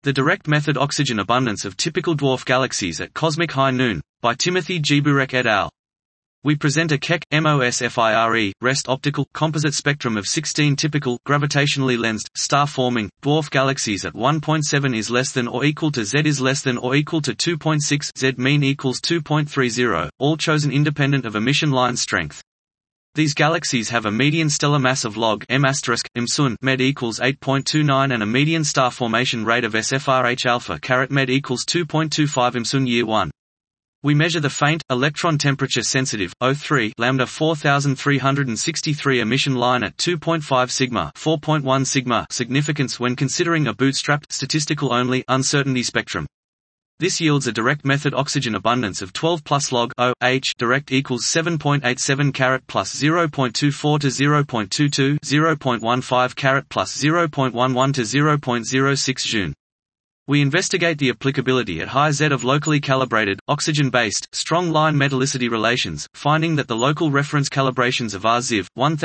The Direct Method Oxygen Abundance of Typical Dwarf Galaxies at Cosmic High Noon, by Timothy G. Burek et al. We present a Keck, MOSFIRE, REST optical, composite spectrum of 16 typical, gravitationally lensed, star-forming, dwarf galaxies at 1.7 is less than or equal to Z is less than or equal to 2.6 Z mean equals 2.30, all chosen independent of emission line strength. These galaxies have a median stellar mass of log m** imsun med equals 8.29 and a median star formation rate of SFRH alpha caret med equals 2.25 imsun year 1. We measure the faint, electron temperature sensitive, O3 lambda 4363 emission line at 2.5 sigma 4.1 sigma significance when considering a bootstrapped, statistical only, uncertainty spectrum. This yields a direct method oxygen abundance of 12 plus log O H direct equals 7.87 caret plus 0.24 to 0.22, 0.15 caret plus 0.11 to 0.06 joule. We investigate the applicability at high Z of locally calibrated, oxygen-based, strong-line metallicity relations, finding that the local reference calibrations of R-ZiV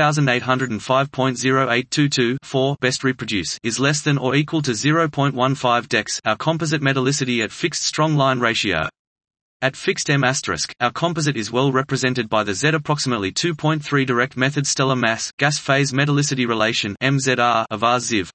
1805.0822 best reproduce is less than or equal to 0.15 dex, our composite metallicity at fixed strong-line ratio. At fixed m**, our composite is well represented by the Z approximately 2.3 direct method stellar mass, gas phase metallicity relation MZR of R-ZiV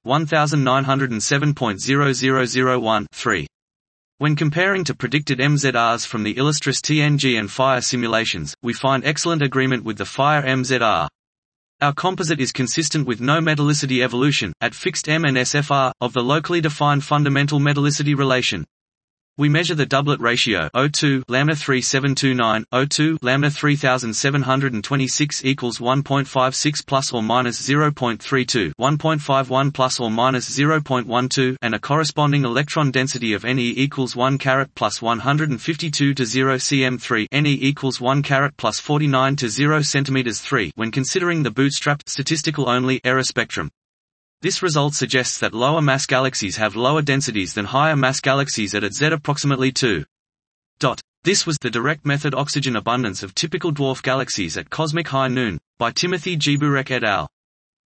1907.0001 When comparing to predicted MZRs from the Illustris TNG and FIRE simulations, we find excellent agreement with the FIRE MZR. Our composite is consistent with no metallicity evolution, at fixed M and SFR, of the locally defined fundamental metallicity relation. We measure the doublet ratio O2 lambda 3729 O2 lambda 3726 equals 1.56 plus or minus 0.32 1.51 plus or minus 0.12 and a corresponding electron density of Ne equals 1 caret plus 152 to 0 cm3 Ne equals 1 caret plus 49 to 0 cm 3 when considering the bootstrapped statistical only error spectrum. This result suggests that lower mass galaxies have lower densities than higher mass galaxies at Z approximately 2. This was the Direct Method Oxygen Abundance of Typical Dwarf Galaxies at Cosmic High Noon, by Timothy G. Burek et al.